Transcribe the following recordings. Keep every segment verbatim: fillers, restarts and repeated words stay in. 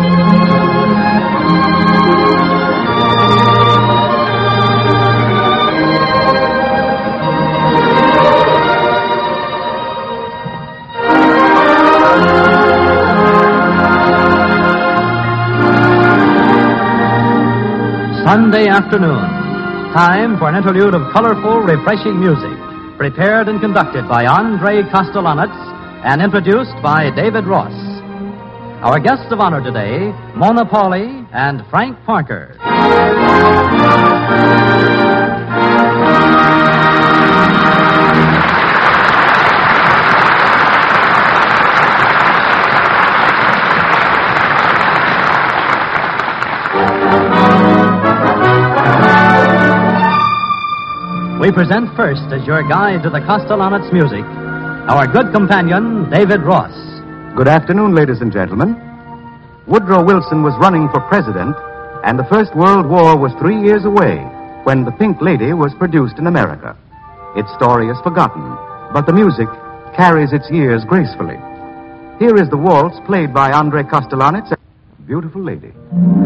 Sunday afternoon. Time for an interlude of colorful, refreshing music, prepared and conducted by Andre Kostelanetz and introduced by David Ross. Our guests of honor today, Mona Pauley and Frank Parker. We present first, as your guide to the Kostelanetz music, our good companion, David Ross. Good afternoon, ladies and gentlemen. Woodrow Wilson was running for president, and the First World War was three years away when The Pink Lady was produced in America. Its story is forgotten, but the music carries its years gracefully. Here is the waltz played by Andre Kostelanetz, Beautiful Lady.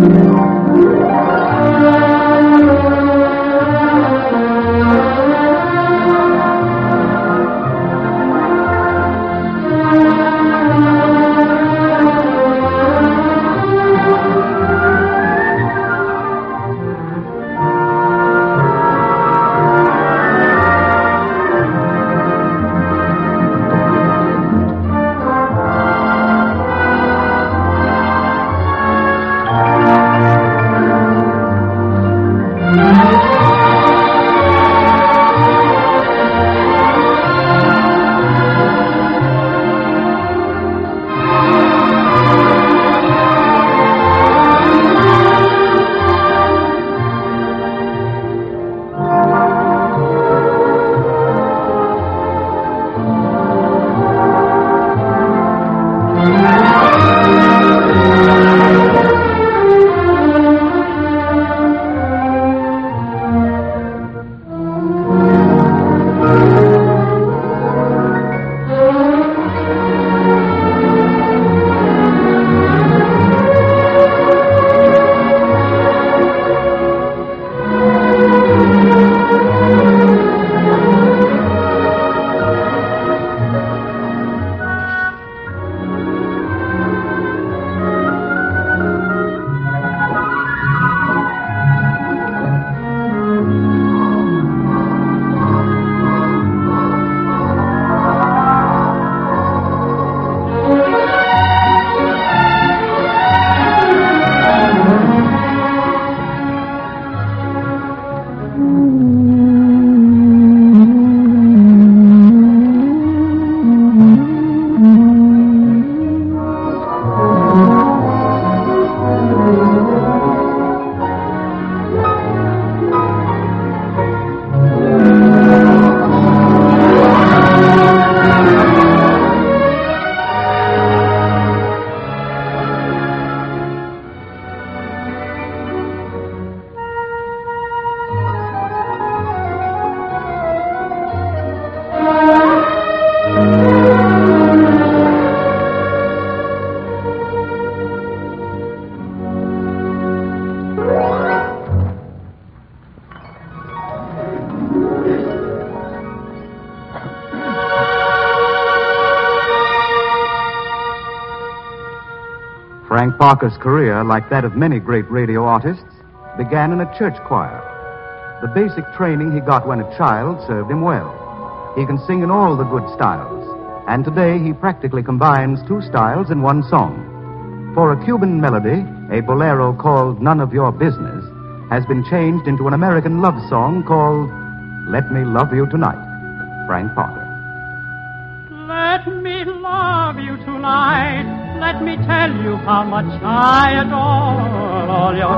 Frank Parker's career, like that of many great radio artists, began in a church choir. The basic training he got when a child served him well. He can sing in all the good styles, and today he practically combines two styles in one song. For a Cuban melody, a bolero called None of Your Business has been changed into an American love song called Let Me Love You Tonight. Frank Parker. Let me love you tonight. Let me tell you how much I adore all your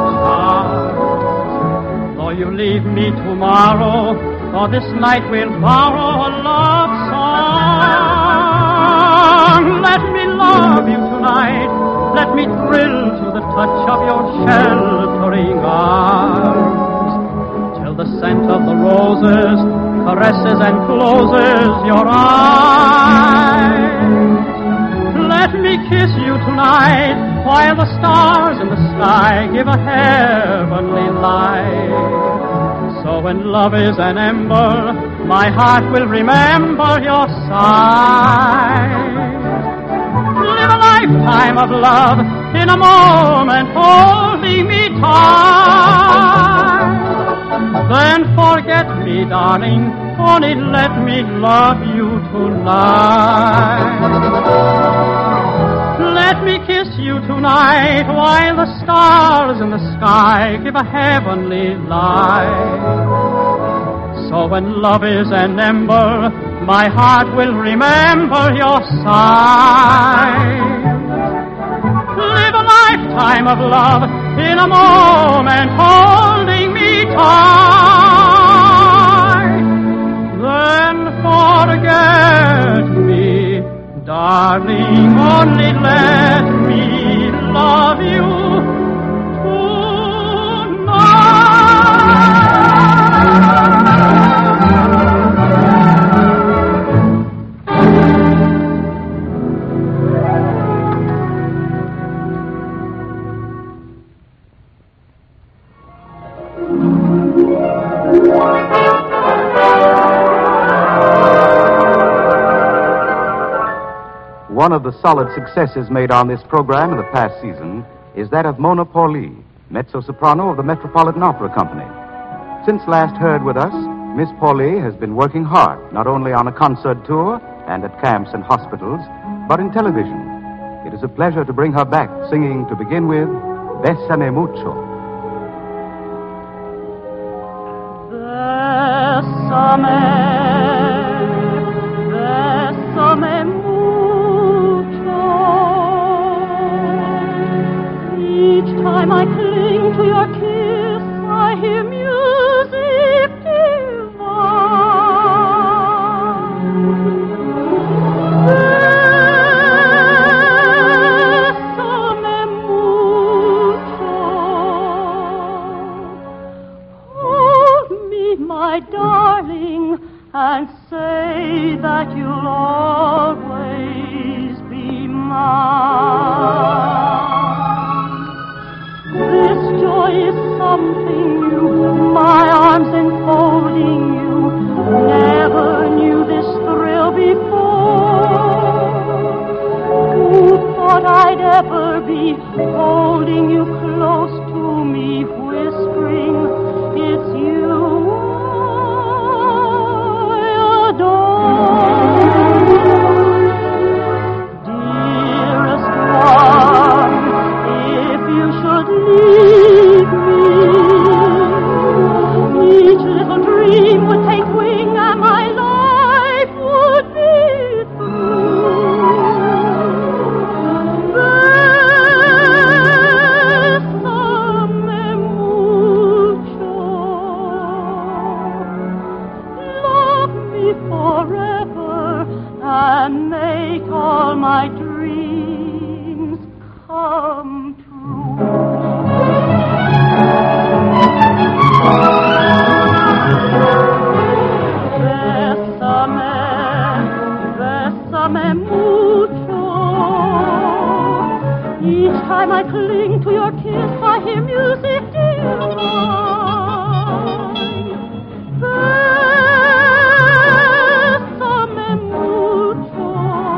charms. Though you leave me tomorrow, for this night we'll borrow a love song. Let me love you tonight. Let me thrill to the touch of your sheltering arms, till the scent of the roses caresses and closes your eyes. Let me kiss you tonight. while the stars in the sky give a heavenly light. So when love is an ember, my heart will remember your sight. Live a lifetime of love in a moment holding me tight. Then forget me, darling, only let me love you tonight. Let me kiss you tonight while the stars in the sky give a heavenly light. So when love is an ember, my heart will remember your sight. Live a lifetime of love in a moment holding me tight. Then forget me, darling, only let me love you One of the solid successes made on this program in the past season is that of Mona Pauley, mezzo-soprano of the Metropolitan Opera Company. Since last heard with us, Miss Pauley has been working hard, not only on a concert tour and at camps and hospitals, but in television. It is a pleasure to bring her back, singing to begin with, Bésame Mucho. Bésame, bésame mucho. Each time I cling to your kiss, I hear music divine. Bésame mucho. Hold me, my darling, and say that you'll always be mine. This joy is something new, my arms enfolding you. Never knew this thrill before. Who thought I'd ever be holding you close to me, whispering, it's you I adore. Dearest one, if you should leave me, each little dream would take wing and my life would be through. Bésame mucho. Love me forever and make all my dreams come true. Bésame, bésame mucho. Each time I cling to your kiss, I hear music divine. Bésame mucho.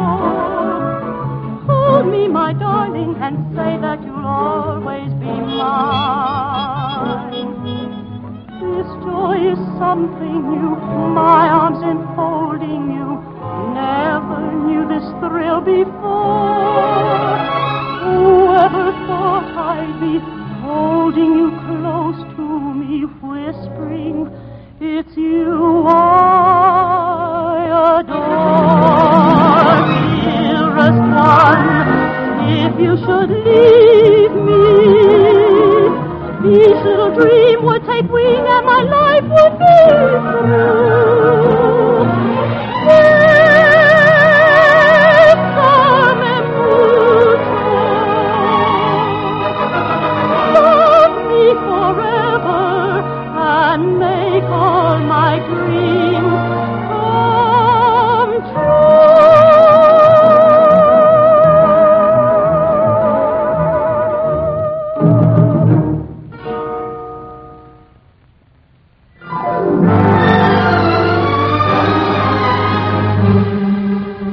Hold me, my darling, and say that you'll always be mine. This joy is something new, my arms enfolding you. Never knew this thrill before. Whoever thought I'd be holding you close to me, whispering, it's you I adore. Dearest one, if you should leave me, each little dream would take wing and my life would be through. Bésame mucho. Love me forever and make all my dreams come true.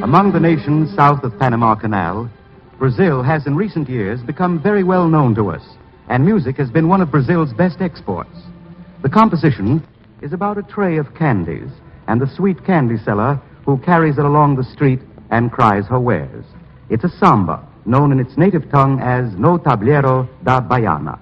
Among the nations south of Panama Canal, Brazil has in recent years become very well known to us, and music has been one of Brazil's best exports. The composition is about a tray of candies and the sweet candy seller who carries it along the street and cries her wares. It's a samba, known in its native tongue as No Tabliero da Baiana.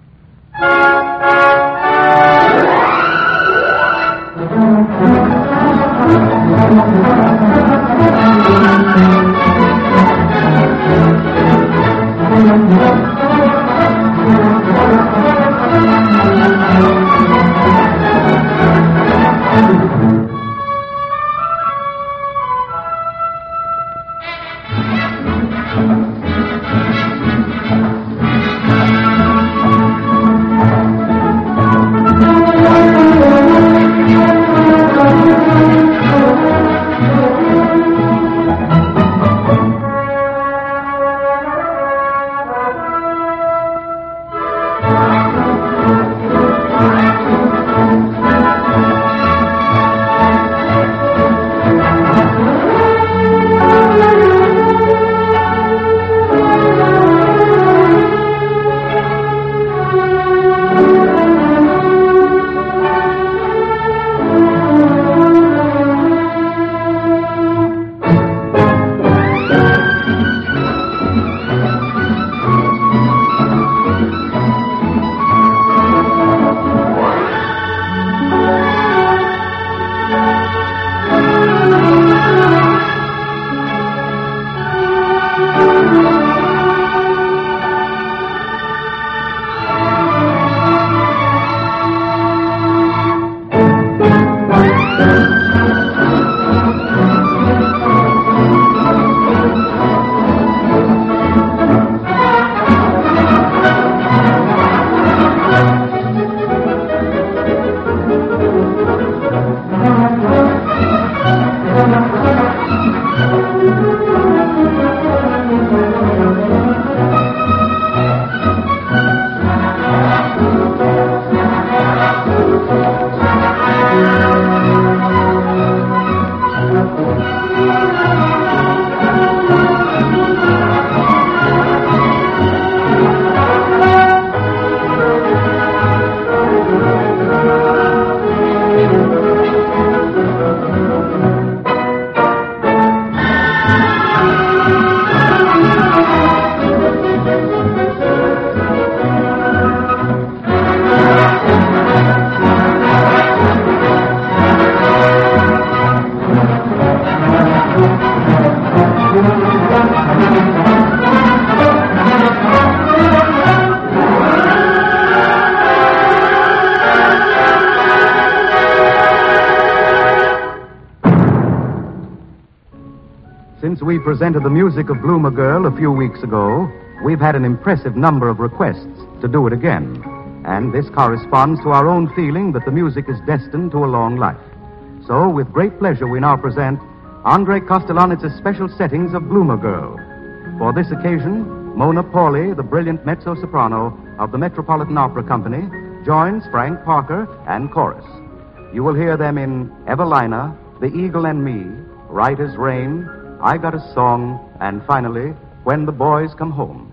Since we presented the music of Bloomer Girl a few weeks ago, we've had an impressive number of requests to do it again. And this corresponds to our own feeling that the music is destined to a long life. So, with great pleasure, we now present Andre Kostelanetz' special settings of Bloomer Girl. For this occasion, Mona Pauley, the brilliant mezzo-soprano of the Metropolitan Opera Company, joins Frank Parker and chorus. You will hear them in Evelina, The Eagle and Me, Right as Rain, I Got a Song, and finally, When the Boys Come Home.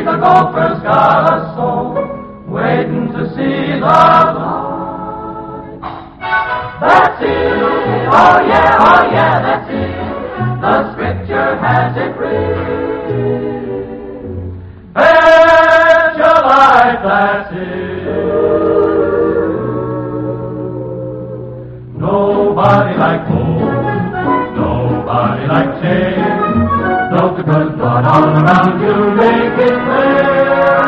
the gopher's got a soul, waiting to see the light. That's it, oh yeah, oh yeah, that's it. The scripture has it written. Fetch your light, that's it. Nobody like gold, nobody like change. Don't the good Lord all around you make it clear.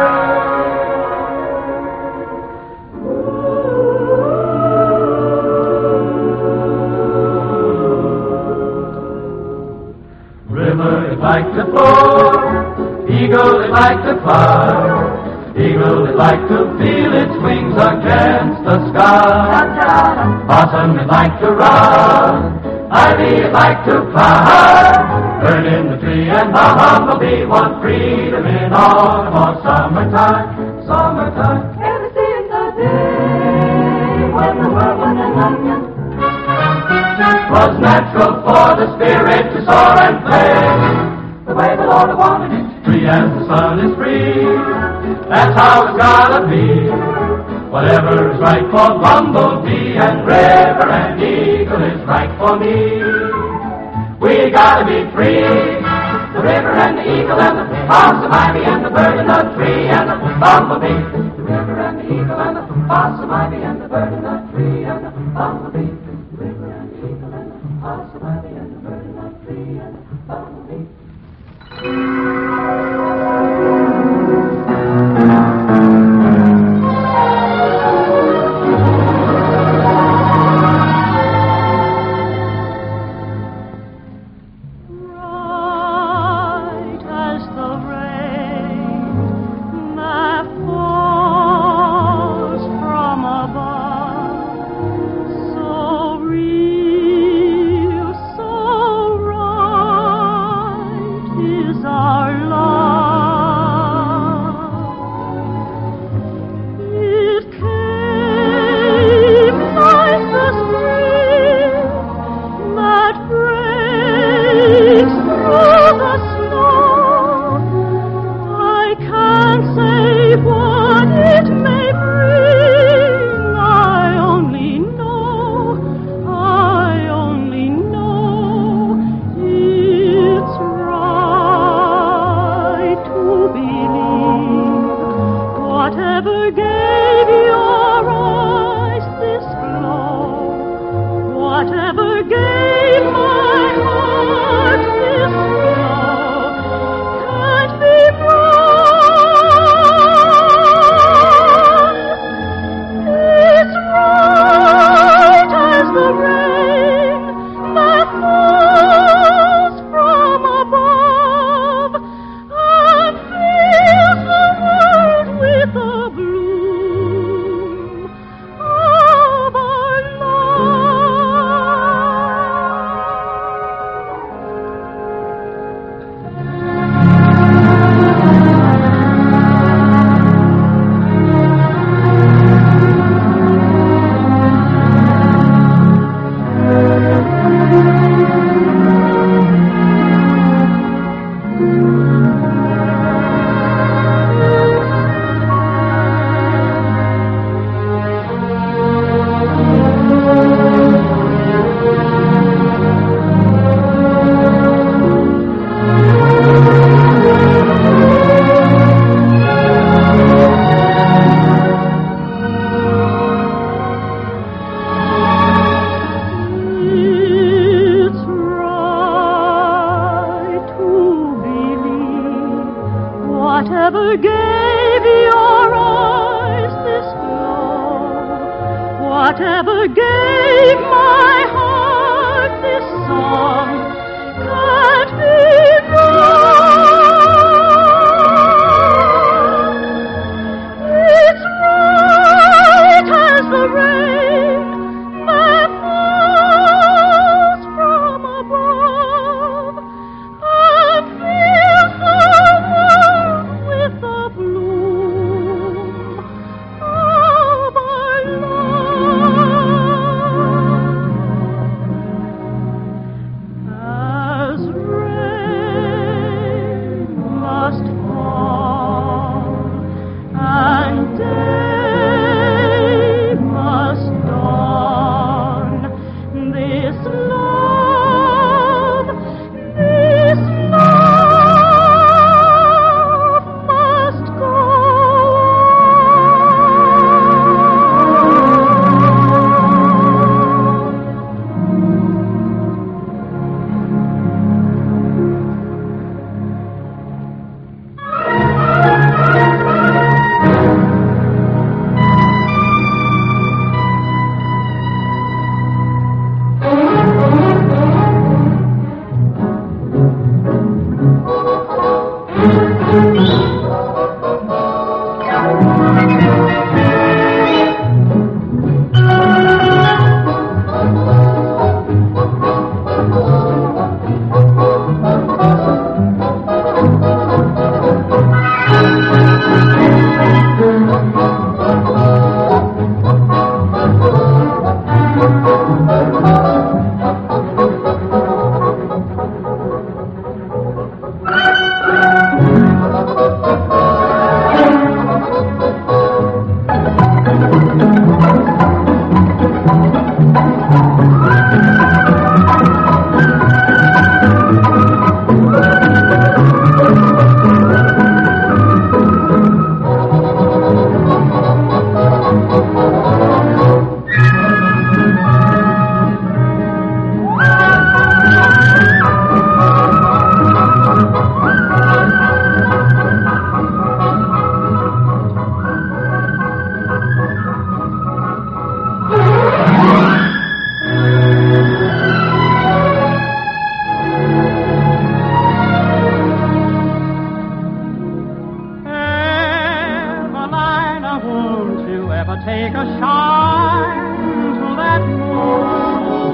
River is like to flow, eagle is like to fly. Eagle is like to feel its wings against the sky. Possum is like to run, ivy is like to fly. Bird in the tree and the humblebee want freedom in autumn or summertime, summertime. Ever since the day when the world was an onion, Was natural for the spirit to soar and play the way the Lord wanted it. free as the sun is free. That's how it's gotta be. Whatever is right for bumblebee and river and eagle is right for me. We gotta be free. The river and the eagle and the possum ivy and the bird and the tree and the bumblebee. The river and the eagle and the possum ivy and the bird and the tree and the bumblebee. The river and the eagle and the possum ivy and the bird and the tree and the bumblebee. Bright as the rain that falls from above, so real, so right is our love. It came like the spring that breaks through the snow. I can't say what it may bring. I only know, I only know it's right to believe. Whatever gave your eyes this glow, whatever gave my heart this glow, can't be wrong. It's right as the rain that falls from above and fills the world with the bloom of our It's right to believe. Whatever gave your eyes this glow, whatever gave my heart this song, can't be wrong. It's right as the rain that falls from above and fills the world with the bloom of our love. As rain make a shine to that moon.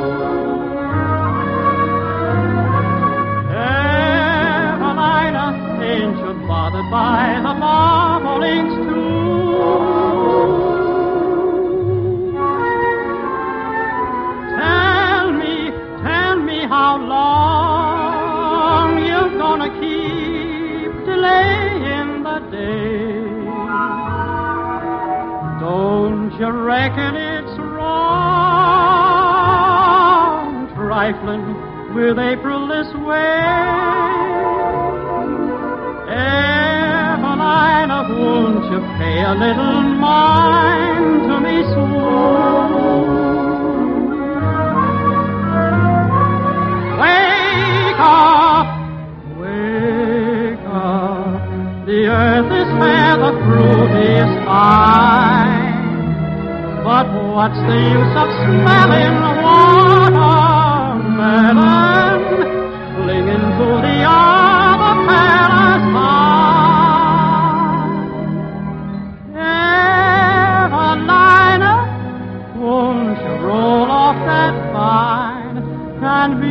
Evelina, ain't you bothered by the marblings too? Tell me, tell me how long you're gonna keep delaying the day. Don't you reckon it's wrong, trifling with April this way? Evelina, won't you pay a little mind to me soon? Wake up, wake up, the earth is fair, the fruit is fine. But what's the use of smelling watermelon, clinging to the other pearl's vine? Evelina, won't you roll off that vine and be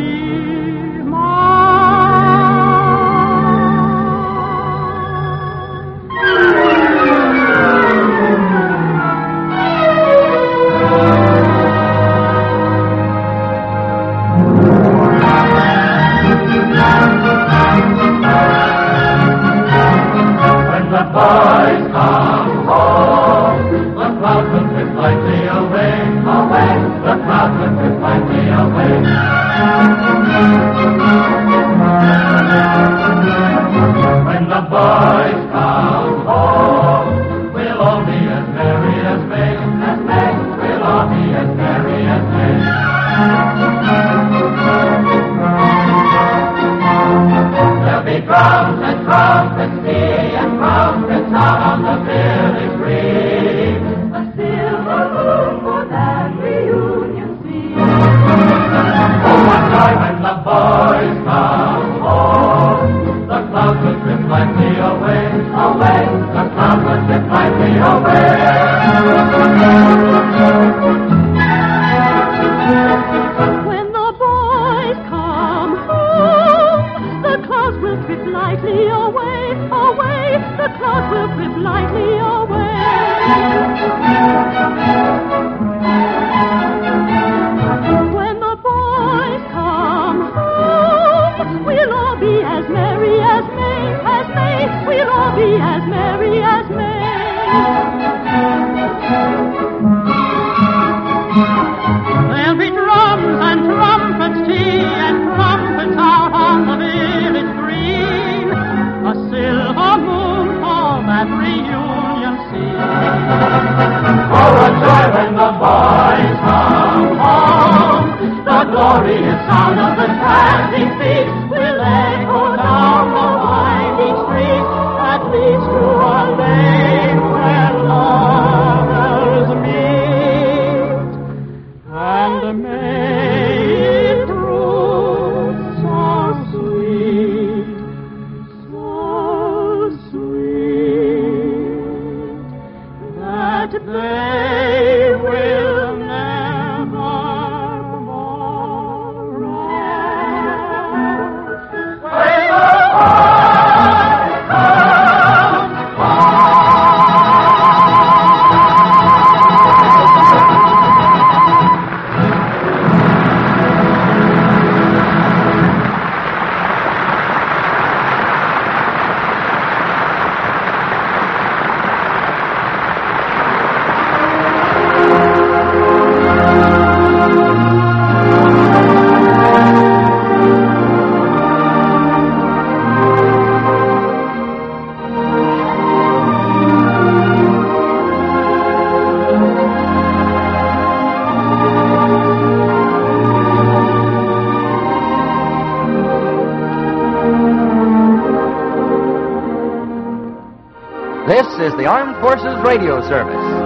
boys come home, the clouds will drift lightly away, away, the clouds will drift lightly away. When the boys come home, we'll all be as merry as May, as May, we'll all be as merry as May. There'll be drums and trumpets, tea and trumpets out on the village green. A silver moon for that reunion scene. Oh, what joy when the boys come home. The clouds will drift lightly away, away. The clouds will drift lightly away. When the boys come home, the clouds will drift lightly away, away. The clouds will drift lightly away. When the boys come home, we'll all be as merry as May, as May. We'll all be as merry as May. There'll be drums and trumpets, tea and trumpets out on the village green. A silver moon for that reunion scene. Oh, what joy when the boys come home. The glorious sound of the tramping feet will echo down the winding street, that leads to a lane where lovers meet. And may it prove so sweet, so sweet, that they will never more rest. When the boys come This is the Armed Forces Radio Service.